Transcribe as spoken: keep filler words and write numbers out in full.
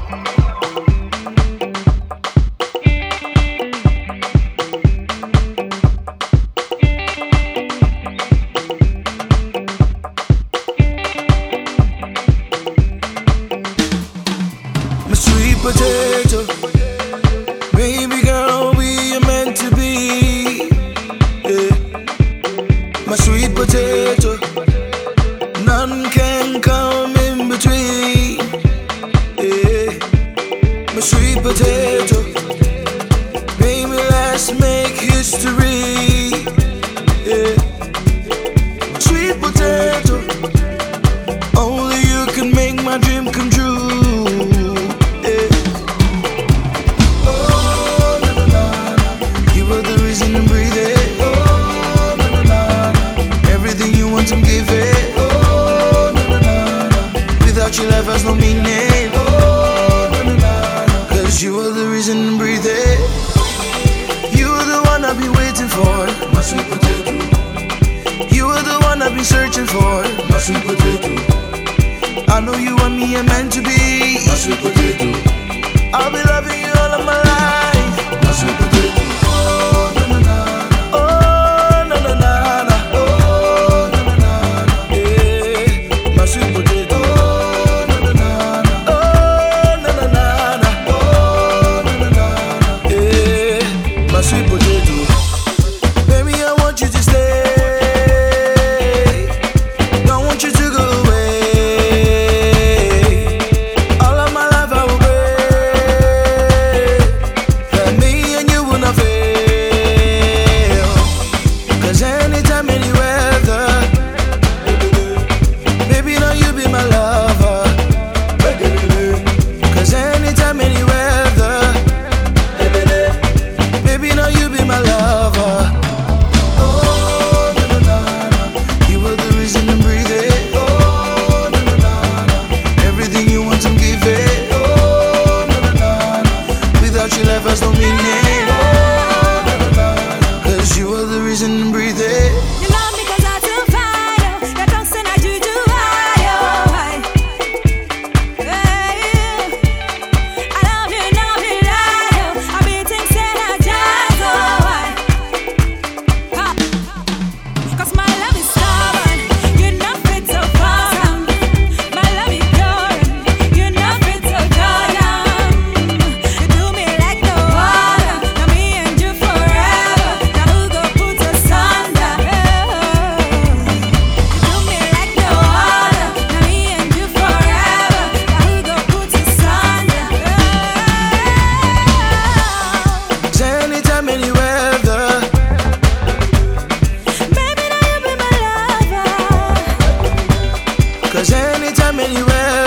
Potato, baby girl, we are meant to be. Yeah. My sweet potato, none can come in between. Yeah. My sweet potato, baby, let's make history. Yeah. Sweet potato, only you can make my dream come true. I'm giving. Oh, na, na, na, na. Without your love has no meaning. Oh, na, na, na, na. Cause you are the reason I'm breathing. You are the one I've been waiting for, my sweet potato. You are the one I've been searching for, my sweet potato. I know you and me are meant to be, my sweet potato. I'll be loving you all of my life, my sweet potato. Oh, na, na, na, na. Oh, na, na, na, na. Sweet potato, baby, I want you to stay. Don't want you to go away. All of my life I will pray that me and you will not fail. Cause anytime, any weather, baby, now you be my lover. Cause anytime, any weather, baby, now you be my lover. Oh, na, na, na, na. You are the reason I'm breathing. Oh, na, na, na, na. Everything you want I'm giving. Oh, na, na, na, na. Without your love has no meaning. Oh, na, na, na, na. Cause you are the reason I'm breathing. You love me cause I too fine. You don't say that you do high. I love you, love you, love you. I be things that I just oh. Cause my love is stubborn. You're not fit so far. My love is pure. You're not fit so Jordan. You do me like no other. Now me and you forever. Now who go put us under? You do me like no other. Now me and you forever. Now who go put us under? Cause anytime, any weather, Baby, now you be my lover. cause anytime, any weather.